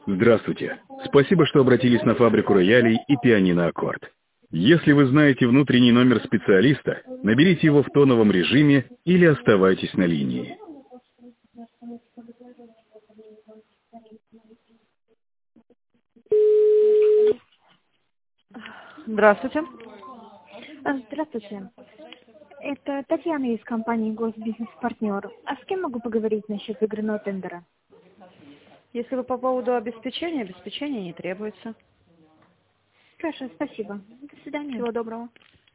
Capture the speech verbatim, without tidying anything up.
Здравствуйте. Спасибо, что обратились на фабрику роялей и пианино «Аккорд». Если вы знаете внутренний номер специалиста, наберите его в тоновом режиме или оставайтесь на линии. Здравствуйте. Здравствуйте. Это Татьяна из компании «Госбизнес-партнер». А с кем могу поговорить насчет игры тендера? Если вы по поводу обеспечения, обеспечение не требуется. Хорошо, спасибо. До свидания. Всего доброго.